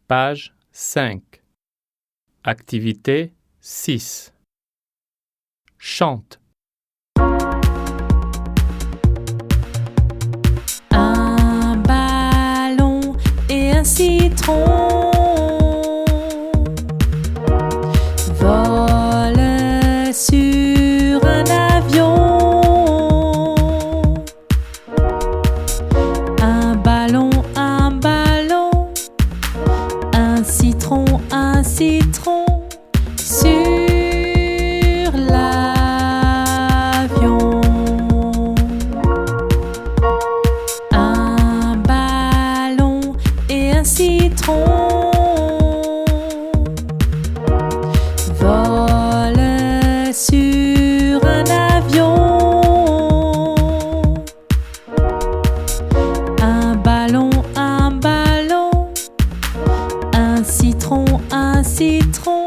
Page 5. Activité 6. Chante. Un ballon et un citron volent sur un avion. Un ballon, un citron sur l'avion. Un ballon et un citron volent sur un avion. Un ballon, un citron